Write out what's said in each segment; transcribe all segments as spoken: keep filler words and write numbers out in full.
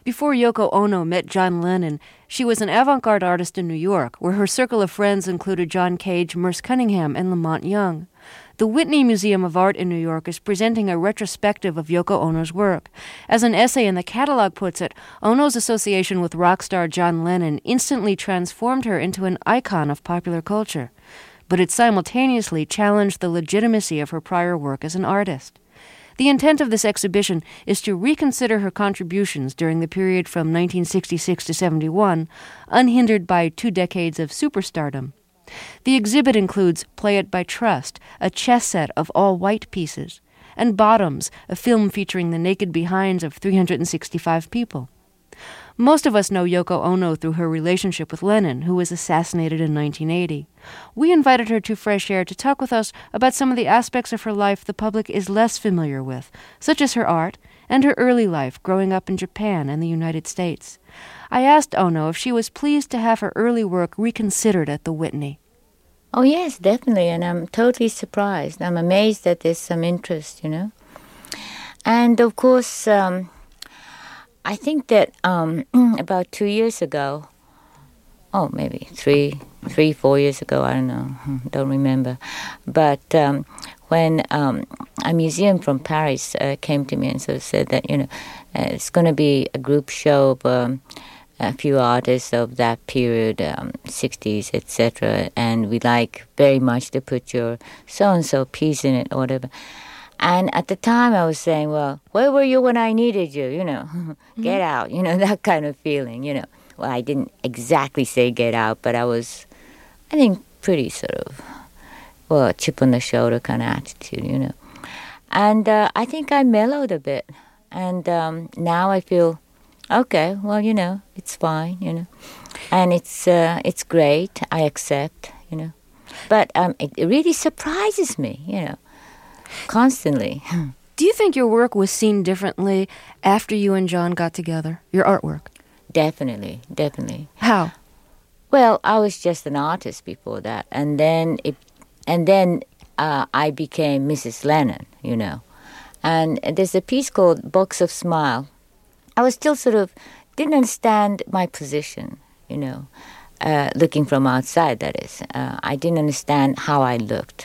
Before Yoko Ono met John Lennon, she was an avant-garde artist in New York, where her circle of friends included John Cage, Merce Cunningham, and Lamont Young. The Whitney Museum of Art in New York is presenting a retrospective of Yoko Ono's work. As an essay in the catalog puts it, Ono's association with rock star John Lennon instantly transformed her into an icon of popular culture. But it simultaneously challenged the legitimacy of her prior work as an artist. The intent of this exhibition is to reconsider her contributions during the period from nineteen sixty-six to seventy-one, unhindered by two decades of superstardom. The exhibit includes Play It by Trust, a chess set of all white pieces, and Bottoms, a film featuring the naked behinds of three hundred sixty-five people. Most of us know Yoko Ono through her relationship with Lennon, who was assassinated in nineteen eighty. We invited her to Fresh Air to talk with us about some of the aspects of her life the public is less familiar with, such as her art and her early life growing up in Japan and the United States. I asked Ono if she was pleased to have her early work reconsidered at the Whitney. Oh, yes, definitely, and I'm totally surprised. I'm amazed that there's some interest, you know. And, of course, um, I think that um, about two years ago, oh, maybe three, three, four years ago, I don't know, don't remember. But um, when um, a museum from Paris uh, came to me and sort of said that, you know, uh, it's going to be a group show of um, a few artists of that period, um, sixties, et cetera, and we'd like very much to put your so-and-so piece in it or whatever. And at the time I was saying, well, where were you when I needed you, you know, mm-hmm. Get out, you know, that kind of feeling, you know. Well, I didn't exactly say get out, but I was, I think, pretty sort of, well, chip on the shoulder kind of attitude, you know. And uh, I think I mellowed a bit. And um, now I feel, okay, well, you know, it's fine, you know. And it's uh, it's great, I accept, you know. But um, it, it really surprises me, you know, constantly. Do you think your work was seen differently after you and John got together, your artwork? Definitely, definitely. How? Well, I was just an artist before that, and then it, and then uh, I became Missus Lennon, you know. And there's a piece called Box of Smile. I was still sort of didn't understand my position, you know, uh, looking from outside. That is, uh, I didn't understand how I looked.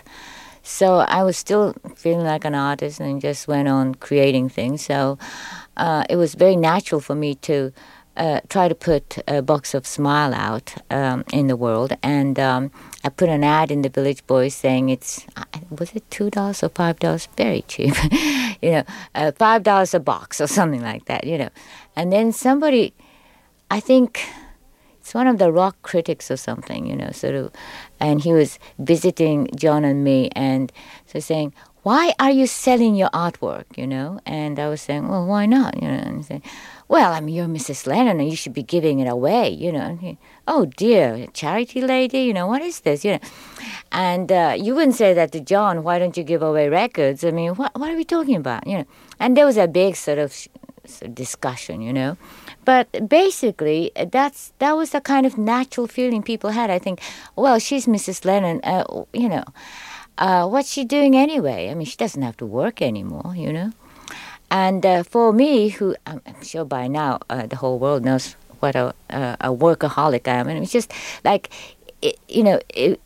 So I was still feeling like an artist and just went on creating things. So uh, it was very natural for me to uh, try to put a Box of Smile out um, in the world. And um, I put an ad in the Village Voice saying it's, was it two dollars or five dollars? Very cheap. you know, uh, five dollars a box or something like that, you know. And then somebody, I think it's one of the rock critics or something, you know, sort of, and he was visiting John and me and so saying, why are you selling your artwork, you know? And I was saying, well, why not, you know? And he said, well, I mean, you're Missus Lennon and you should be giving it away, you know. And he, oh, dear, charity lady, you know, what is this, you know? And uh, you wouldn't say that to John, why don't you give away records? I mean, what, what are we talking about, you know? And there was a big sort of, sort of discussion, you know. But basically, that's that was the kind of natural feeling people had. I think, well, she's Missus Lennon, uh, you know. Uh, what's she doing anyway? I mean, she doesn't have to work anymore, you know. And uh, for me, who I'm, I'm sure by now uh, the whole world knows what a, uh, a workaholic I am. And it's just like, it, you know, it,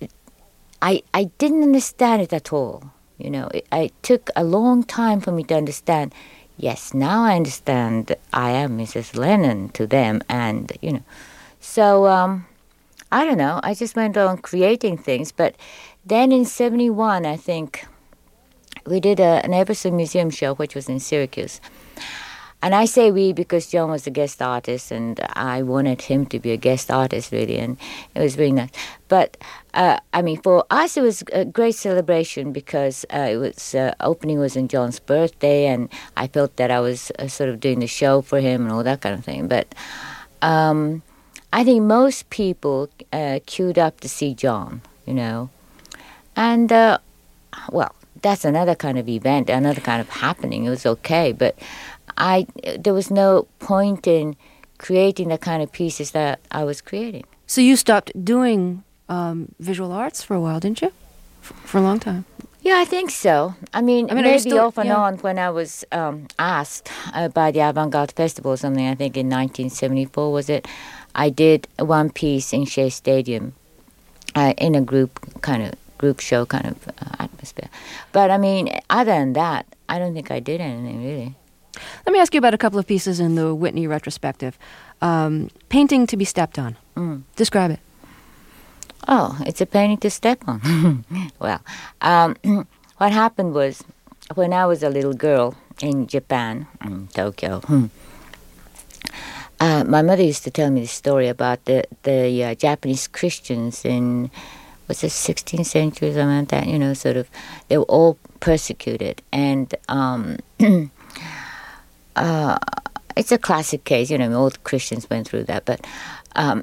I I didn't understand it at all. You know, it, it took a long time for me to understand. Yes, now I understand I am Missus Lennon to them, and you know, so um, I don't know. I just went on creating things, but then in seventy-one, I think we did a, an Everson Museum show, which was in Syracuse. And I say we because John was a guest artist, and I wanted him to be a guest artist, really, and it was really nice. But, uh, I mean, for us, it was a great celebration because uh, it was uh, opening was on John's birthday, and I felt that I was uh, sort of doing the show for him and all that kind of thing. But um, I think most people uh, queued up to see John, you know. And, uh, well, that's another kind of event, another kind of happening. It was okay, but I there was no point in creating the kind of pieces that I was creating. So you stopped doing um, visual arts for a while, didn't you? F- for a long time. Yeah, I think so. I mean, I mean, are you maybe still- off and yeah. on when I was um, asked uh, by the Avant-Garde Festival or something, I think in nineteen seventy-four was it, I did one piece in Shea Stadium uh, in a group kind of group show kind of uh, atmosphere. But I mean, other than that, I don't think I did anything really. Let me ask you about a couple of pieces in the Whitney retrospective. Um, painting to be stepped on. Mm. Describe it. Oh, it's a painting to step on. Well, um, what happened was when I was a little girl in Japan, in Tokyo, uh, my mother used to tell me this story about the, the uh, Japanese Christians in, was it sixteenth century or something like that, you know, sort of, they were all persecuted. And um, uh, it's a classic case, you know, all Christians went through that, but um,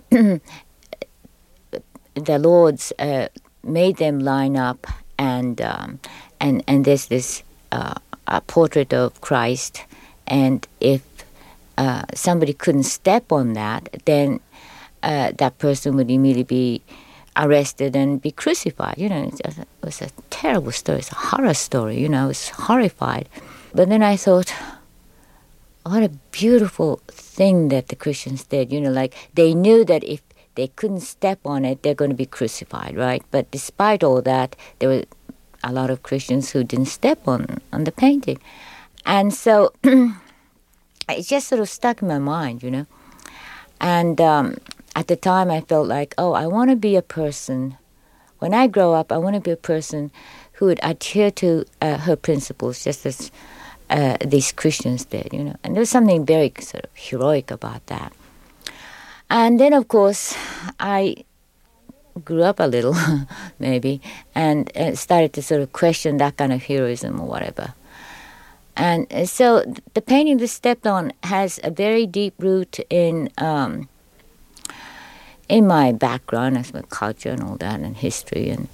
the Lords uh, made them line up, and um, and and there's this uh, a portrait of Christ, and if uh, somebody couldn't step on that, then uh, that person would immediately be arrested and be crucified. You know, it was, a, it was a terrible story. It's a horror story. You know, I was horrified. But then I thought, what a beautiful thing that the Christians did. You know, like they knew that if they couldn't step on it, they're going to be crucified, right? But despite all that, there were a lot of Christians who didn't step on, on the painting. And so it just sort of stuck in my mind, you know. And um, at the time I felt like, oh, I want to be a person, when I grow up, I want to be a person who would adhere to uh, her principles just as uh, these Christians did, you know. And there was something very sort of heroic about that. And then, of course, I grew up a little, maybe, and uh, started to sort of question that kind of heroism or whatever. And uh, so the painting that stepped on has a very deep root in um, in my background, as my culture and all that, and history. And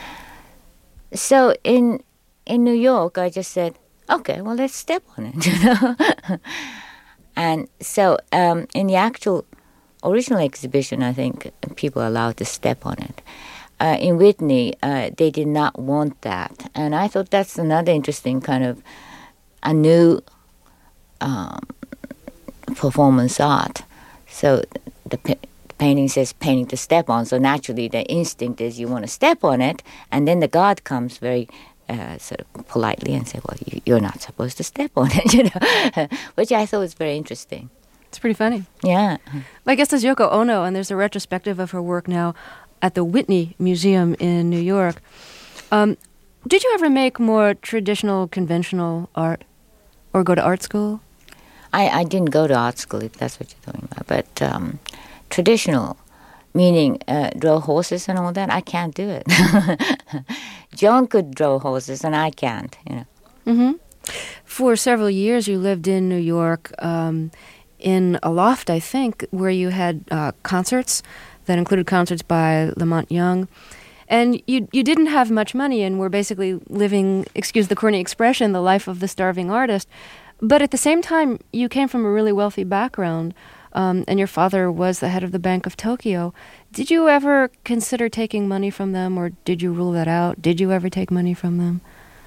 so in in New York, I just said, okay, well, let's step on it, you know. And so um, in the actual original exhibition, I think people are allowed to step on it. Uh, in Whitney, uh, they did not want that. And I thought that's another interesting kind of a new um, performance art. So the, pa- the painting says painting to step on, so naturally the instinct is you want to step on it, and then the god comes very uh, sort of politely and say, well, you, you're not supposed to step on it, you know, which I thought was very interesting. It's pretty funny. Yeah. My guest is Yoko Ono, and there's a retrospective of her work now at the Whitney Museum in New York. Um, did you ever make more traditional, conventional art or go to art school? I, I didn't go to art school, if that's what you're talking about. But um, traditional, meaning uh, draw horses and all that, I can't do it. John could draw horses, and I can't, you know. Mm-hmm. For several years, you lived in New York, um, in a loft, I think, where you had uh, concerts that included concerts by Lamont Young. And you you didn't have much money and were basically living, excuse the corny expression, the life of the starving artist. But at the same time, you came from a really wealthy background, um, and your father was the head of the Bank of Tokyo. Did you ever consider taking money from them, or did you rule that out? Did you ever take money from them?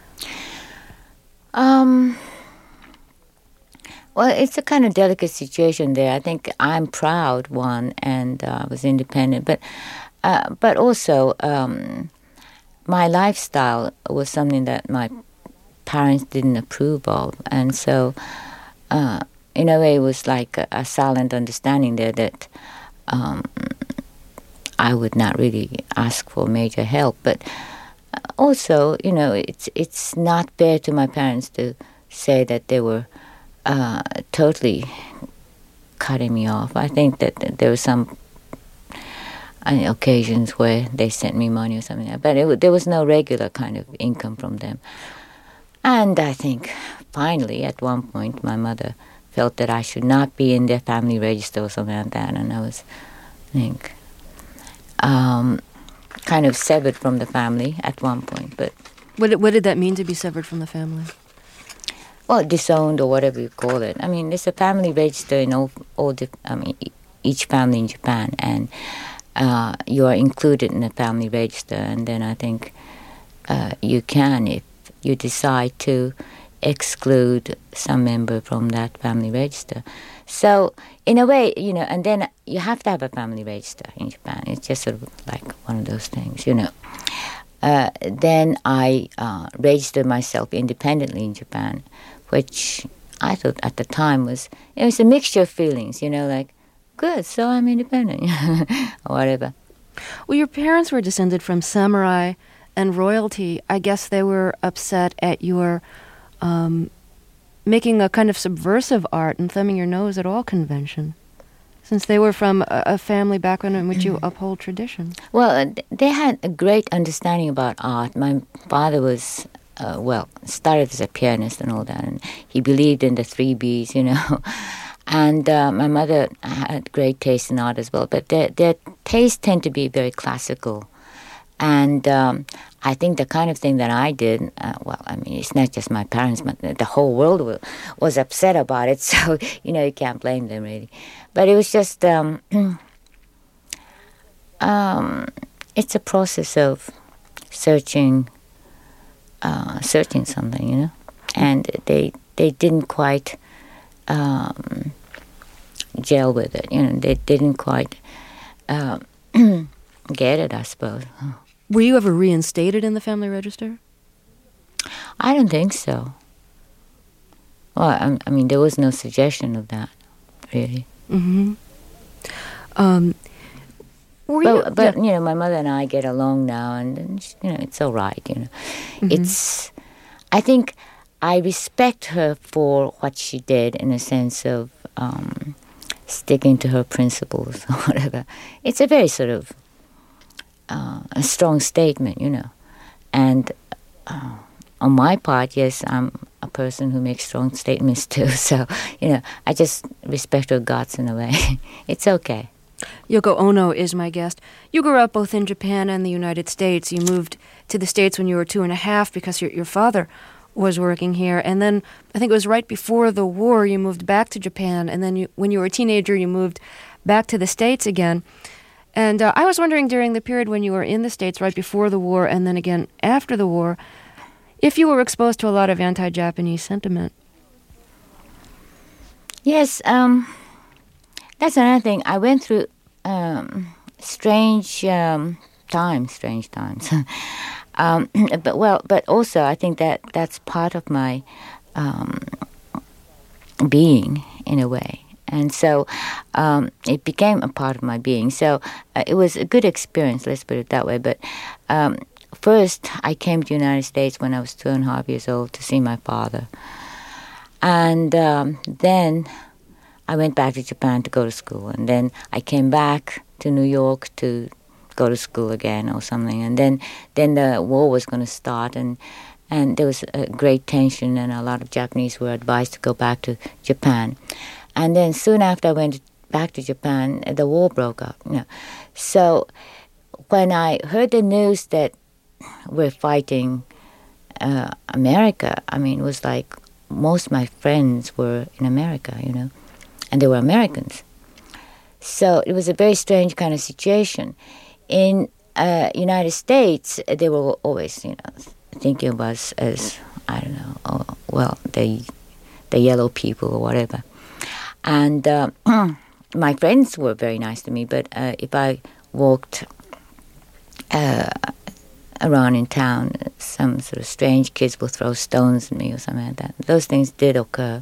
Um... Well, it's a kind of delicate situation there. I think I'm proud, one, and uh, was independent, but uh, but also um, my lifestyle was something that my parents didn't approve of, and so uh, in a way it was like a, a silent understanding there that um, I would not really ask for major help. But also, you know, it's it's not fair to my parents to say that they were Uh, totally cutting me off. I think that, that there were some uh, occasions where they sent me money or something like that, but it, there was no regular kind of income from them. And I think finally at one point my mother felt that I should not be in their family register or something like that, and I was, I think, um, kind of severed from the family at one point. But What did, what did that mean to be severed from the family? Well, disowned or whatever you call it. I mean, there's a family register in all, all the, I mean, each family in Japan, and uh, you are included in the family register. And then I think uh, you can if you decide to exclude some member from that family register. So in a way, you know, and then you have to have a family register in Japan. It's just sort of like one of those things, you know. Uh, then I uh, registered myself independently in Japan, which I thought at the time was, it was a mixture of feelings, you know, like, good, so I'm independent, or whatever. Well, your parents were descended from samurai and royalty. I guess they were upset at your um, making a kind of subversive art and thumbing your nose at all convention, since they were from a, a family background in which you uphold tradition. Well, they had a great understanding about art. My father was, uh, well, started as a pianist and all that, and he believed in the three B's, you know. And uh, my mother had great taste in art as well, but their, their tastes tend to be very classical. And um, I think the kind of thing that I did, uh, well, I mean, it's not just my parents, but the whole world was, was upset about it, so, you know, you can't blame them, really. But it was just, um, um, it's a process of searching, uh, searching something, you know. And they, they didn't quite... Um, gel with it, you know. They didn't quite uh, get it, I suppose. Were you ever reinstated in the family register? I don't think so. Well, I, I mean, there was no suggestion of that, really. Mm-hmm. Um, were but, you, but yeah. you know, my mother and I get along now, and, and you know, it's all right. You know, mm-hmm. It's. I think I respect her for what she did in a sense of. Um, sticking to her principles or whatever. It's a very sort of uh, a strong statement, you know. And uh, on my part, yes, I'm a person who makes strong statements too. So, you know, I just respect her guts in a way. It's okay. Yoko Ono is my guest. You grew up both in Japan and the United States. You moved to the States when you were two and a half because your, your father was working here, and then I think it was right before the war you moved back to Japan, and then you, when you were a teenager you moved back to the States again. And uh, I was wondering during the period when you were in the States right before the war and then again after the war, if you were exposed to a lot of anti-Japanese sentiment. Yes, um, that's another thing. I went through um, strange um, times, strange times. Um, but well, but also I think that that's part of my um, being in a way, and so um, it became a part of my being. So uh, it was a good experience. Let's put it that way. But um, first, I came to the United States when I was two and a half years old to see my father, and um, then I went back to Japan to go to school, and then I came back to New York to go to school again or something, and then then the war was going to start, and and there was a great tension, and a lot of Japanese were advised to go back to Japan, and then soon after I went back to Japan, the war broke up. You know. So when I heard the news that we're fighting uh, America, I mean, it was like most of my friends were in America, you know, and they were Americans. So it was a very strange kind of situation. In uh, United States, they were always, you know, thinking of us as, I don't know, oh, well, the the yellow people or whatever. And uh, my friends were very nice to me, but uh, if I walked uh, around in town, some sort of strange kids would throw stones at me or something like that. Those things did occur.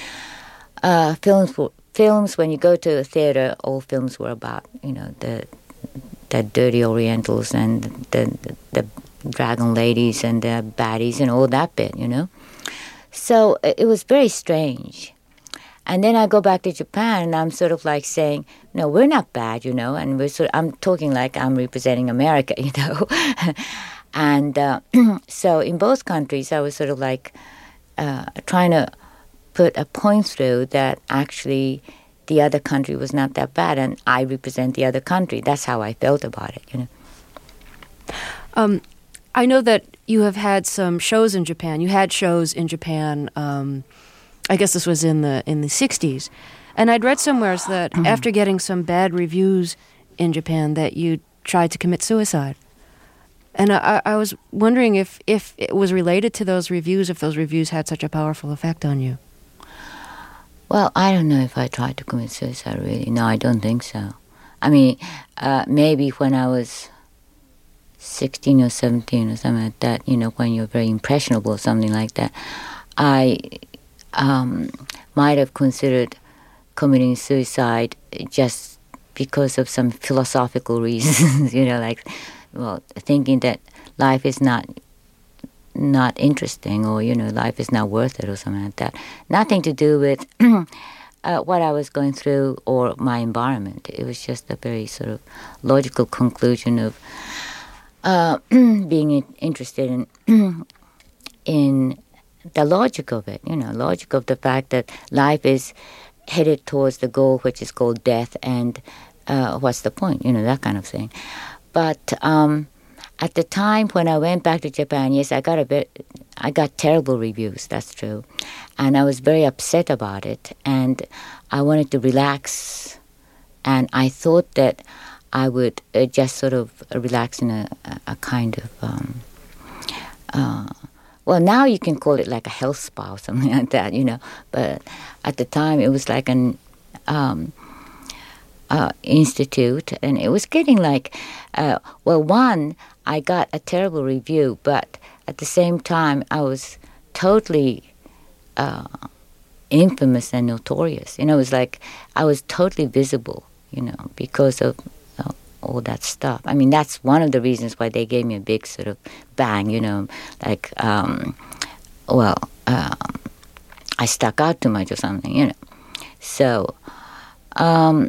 Uh, films, were, films, when you go to a theater, all films were about, you know, the the dirty Orientals and the, the the dragon ladies and the baddies and all that bit, you know. So it was very strange. And then I go back to Japan, and I'm sort of like saying, no, we're not bad, you know. And we're sort of, I'm talking like I'm representing America, you know. and uh, so in both countries, I was sort of like uh, trying to put a point through that actually the other country was not that bad, and I represent the other country. That's how I felt about it, you know. Um, I know that you have had some shows in Japan. You had shows in Japan. Um, I guess this was in the in the sixties, and I'd read somewhere that after getting some bad reviews in Japan, that you tried to commit suicide. And I, I was wondering if, if it was related to those reviews, if those reviews had such a powerful effect on you. Well, I don't know if I tried to commit suicide, really. No, I don't think so. I mean, uh, maybe when I was sixteen or seventeen or something like that, you know, when you're very impressionable or something like that, I um, might have considered committing suicide just because of some philosophical reasons, you know, like, well, thinking that life is not not interesting, or, you know, life is not worth it or something like that. Nothing to do with uh, what I was going through or my environment. It was just a very sort of logical conclusion of uh, being interested in in the logic of it, you know, logic of the fact that life is headed towards the goal, which is called death, and uh, what's the point, you know, that kind of thing. But um, at the time when I went back to Japan, yes, I got a bit, I got terrible reviews, that's true. And I was very upset about it. And I wanted to relax. And I thought that I would uh, just sort of relax in a, a kind of, um, uh, well, now you can call it like a health spa or something like that, you know. But at the time, it was like an um, uh, institute. And it was getting like, uh, well, one, I got a terrible review, but at the same time, I was totally uh, infamous and notorious. You know, it was like I was totally visible, you know, because of uh, all that stuff. I mean, that's one of the reasons why they gave me a big sort of bang, you know, like, um, well, um, I stuck out too much or something, you know. So, um,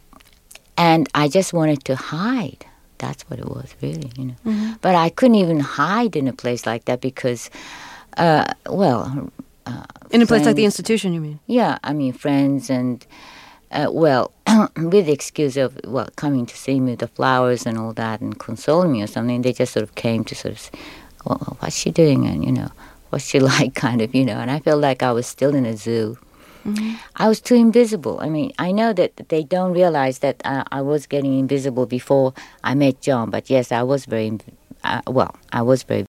and I just wanted to hide. That's what it was, really, you know. Mm-hmm. But I couldn't even hide in a place like that because, uh, well... Uh, in a friends, place like the institution, you mean? Yeah, I mean, friends and, uh, well, with the excuse of, well, coming to see me with the flowers and all that and consoling me or something, they just sort of came to sort of say, well, what's she doing? And, you know, what's she like, kind of, you know. And I felt like I was still in a zoo. Mm-hmm. I was too invisible. I mean, I know that they don't realize that uh, I was getting invisible before I met John, but yes, I was very, uh, well, I was very...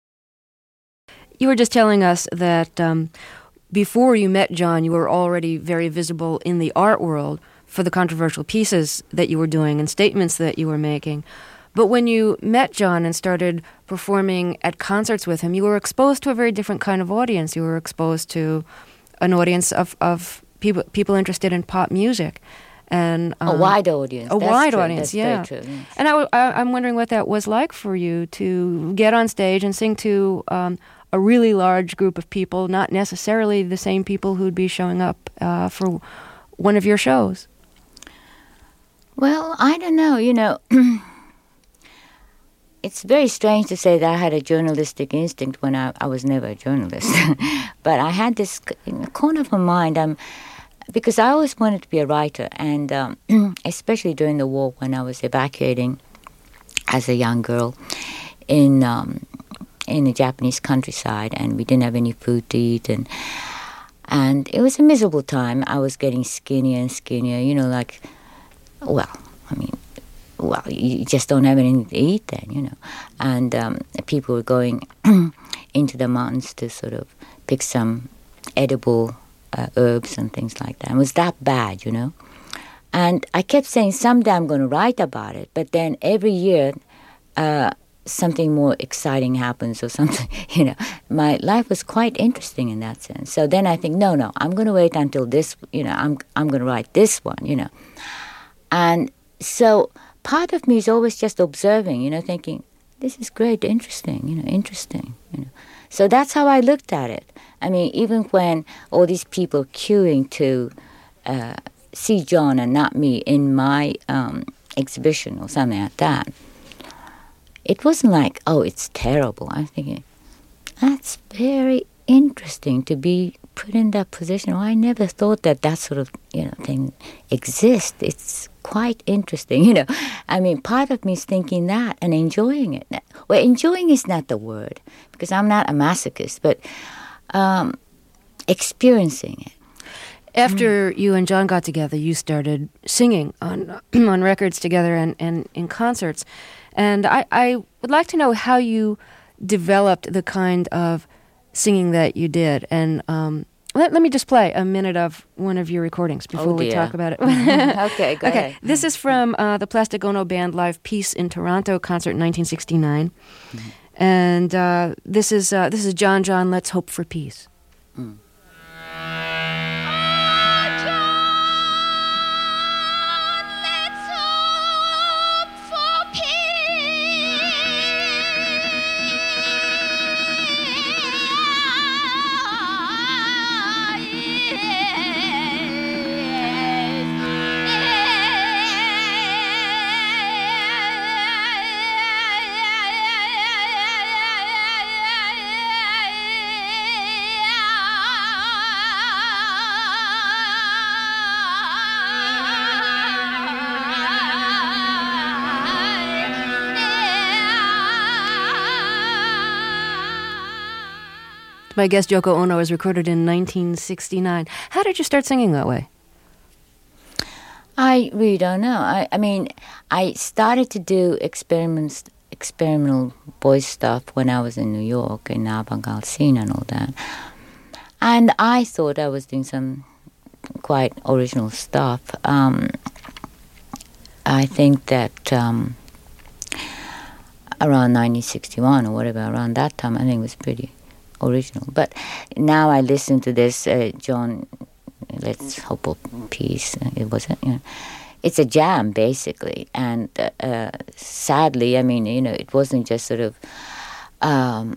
You were just telling us that um, before you met John, you were already very visible in the art world for the controversial pieces that you were doing and statements that you were making. But when you met John and started performing at concerts with him, you were exposed to a very different kind of audience. You were exposed to an audience of, of people people interested in pop music. And um, a wide audience. A That's wide true. audience, That's yeah. Very true, yes. And I, I, I'm wondering what that was like for you to get on stage and sing to um, a really large group of people, not necessarily the same people who'd be showing up uh, for one of your shows. Well, I don't know, you know. It's very strange to say that I had a journalistic instinct when I, I was never a journalist. But I had this in the corner of my mind, um, because I always wanted to be a writer, and um, especially during the war when I was evacuating as a young girl in um, in the Japanese countryside, and we didn't have any food to eat, and and it was a miserable time. I was getting skinnier and skinnier, you know, like, well, I mean, well, you just don't have anything to eat then, you know. And um, people were going into the mountains to sort of pick some edible uh, herbs and things like that. It was that bad, you know. And I kept saying, someday I'm going to write about it. But then every year, uh, something more exciting happens or something, you know. My life was quite interesting in that sense. So then I think, no, no, I'm going to wait until this, you know, I'm I'm going to write this one, you know. And so part of me is always just observing, you know, thinking, this is great, interesting, you know, interesting, you know. So that's how I looked at it. I mean, even when all these people queuing to uh, see John and not me in my um, exhibition or something like that, it wasn't like, oh, it's terrible. I'm thinking, that's very interesting to be put in that position. Well, I never thought that that sort of, you know, thing exists. It's quite interesting, you know. I mean, part of me is thinking that and enjoying it. Well, enjoying is not the word, because I'm not a masochist, but um, experiencing it. After mm. you and John got together, you started singing on on records together and, and in concerts. And I, I would like to know how you developed the kind of singing that you did. And um, let, let me just play a minute of one of your recordings before Oh, we dear. talk about it. Okay, go Okay, ahead. this is from uh, the Plastic Ono Band live Peace in Toronto concert in nineteen sixty-nine. Mm-hmm. And uh, this is uh, this is John John, Let's Hope for Peace. Mm. My guest, Yoko Ono, was recorded in nineteen sixty-nine. How did you start singing that way? I really don't know. I, I mean, I started to do experiments, experimental voice stuff when I was in New York, in the avant-garde scene and all that. And I thought I was doing some quite original stuff. Um, I think that um, around nineteen sixty-one or whatever, around that time, I think it was pretty original. But now I listen to this, uh, John, Let's Hope for Peace. It wasn't, you know, it's a jam basically, and uh, uh, sadly, I mean, you know, it wasn't just sort of um,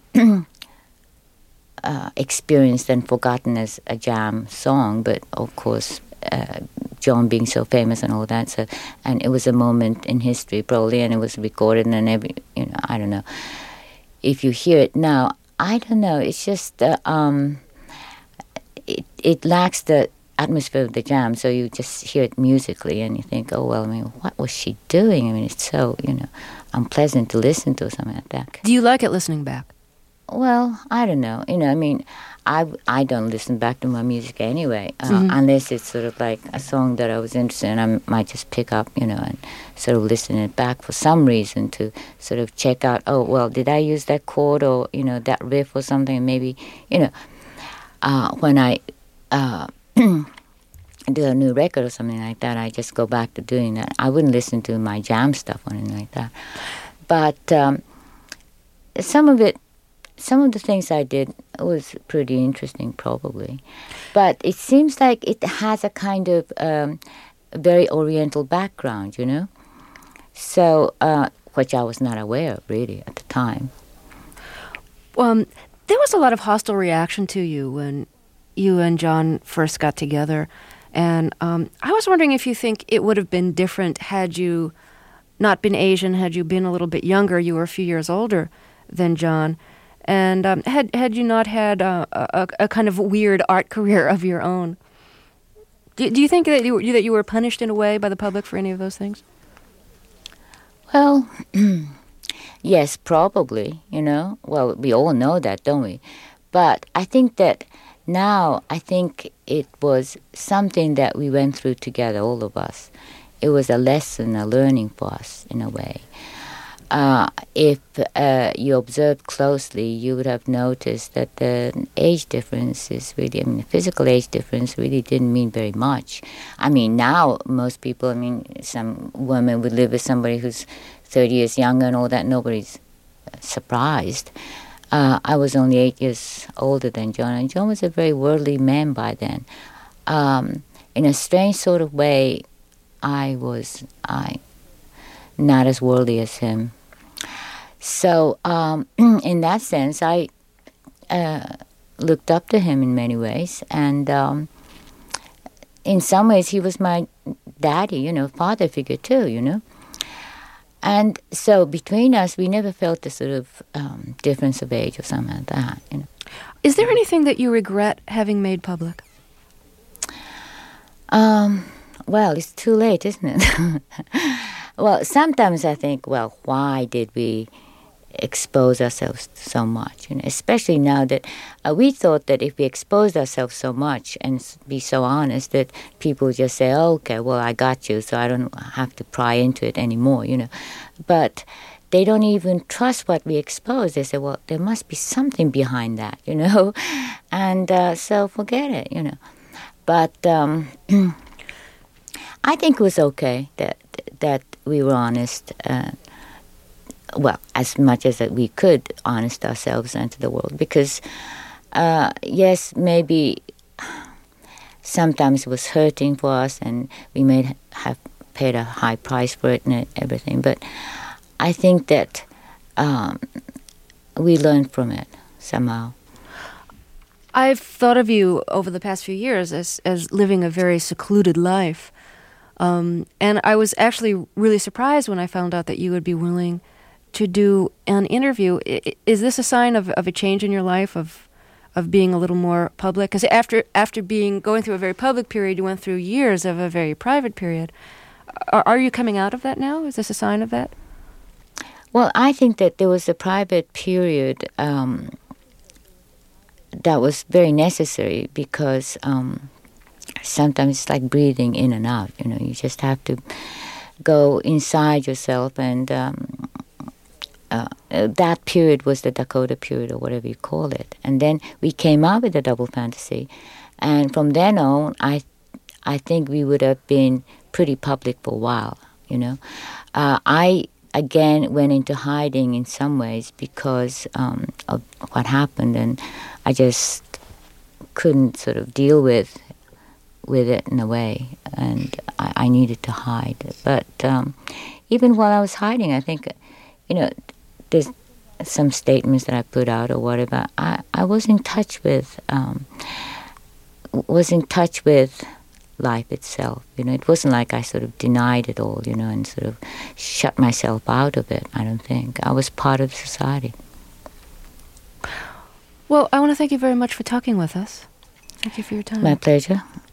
uh, experienced and forgotten as a jam song, but of course, uh, John being so famous and all that, so, and it was a moment in history probably, and it was recorded, and every, you know, I don't know. If you hear it now, I don't know. It's just uh, um, it it lacks the atmosphere of the jam. So you just hear it musically, and you think, oh well, I mean, what was she doing? I mean, it's so, you know, unpleasant to listen to, something like that. Do you like it listening back? Well, I don't know. You know, I mean, I, I don't listen back to my music anyway, uh, mm-hmm. unless it's sort of like a song that I was interested in. I might just pick up, you know, and sort of listen it back for some reason to sort of check out, oh, well, did I use that chord or, you know, that riff or something? Maybe, you know, uh, when I uh, do a new record or something like that, I just go back to doing that. I wouldn't listen to my jam stuff or anything like that. But um, some of it, some of the things I did was pretty interesting, probably. But it seems like it has a kind of um, very Oriental background, you know? So, uh, which I was not aware of, really, at the time. Um, there was a lot of hostile reaction to you when you and John first got together. And um, I was wondering if you think it would have been different had you not been Asian, had you been a little bit younger. You were a few years older than John. And um, had had you not had uh, a, a kind of weird art career of your own, do, do you think that you, were, that you were punished in a way by the public for any of those things? Well, yes, probably, you know. Well, we all know that, don't we? But I think that now, I think it was something that we went through together, all of us. It was a lesson, a learning for us, in a way. Uh, if uh, you observed closely, you would have noticed that the age difference is really, I mean, the physical age difference really didn't mean very much. I mean, now most people, I mean, some women would live with somebody who's thirty years younger and all that, nobody's surprised. Uh, I was only eight years older than John, and John was a very worldly man by then. Um, in a strange sort of way, I was I not as worldly as him. So, um, in that sense, I uh, looked up to him in many ways, and um, in some ways, he was my daddy, you know, father figure too, you know. And so between us, we never felt the sort of um, difference of age or something like that, you know. Is there anything that you regret having made public? Um, well, it's too late, isn't it? Well, sometimes I think, well, why did we expose ourselves so much? You know, especially now that uh, we thought that if we exposed ourselves so much and be so honest, that people would just say, oh, okay, well, I got you, so I don't have to pry into it anymore, you know. But they don't even trust what we expose. They say, well, there must be something behind that, you know, and uh, so forget it, you know. But um, I think it was okay that that we were honest. Uh, well, as much as that we could honest ourselves into the world, because uh, yes, maybe sometimes it was hurting for us, and we may have paid a high price for it and everything. But I think that um, we learned from it somehow. I've thought of you over the past few years as as living a very secluded life, um, and I was actually really surprised when I found out that you would be willing to do an interview. I- Is this a sign of, of a change in your life, of of being a little more public? Because after after being going through a very public period, you went through years of a very private period. Are, are you coming out of that now? Is this a sign of that? Well, I think that there was a private period um, that was very necessary, because um, sometimes it's like breathing in and out. You know, you just have to go inside yourself, and um, uh, that period was the Dakota period, or whatever you call it. And then we came out with the Double Fantasy, and from then on, I, I think we would have been pretty public for a while. You know, uh, I. Again, went into hiding in some ways because um, of what happened, and I just couldn't sort of deal with with it in a way, and I, I needed to hide. But um, even while I was hiding, I think, you know, there's some statements that I put out or whatever. I, I was in touch with um, was in touch with. life itself. You know, it wasn't like I sort of denied it all, you know, and sort of shut myself out of it. I don't think. I was part of society. Well, I want to thank you very much for talking with us. Thank you for your time. My pleasure.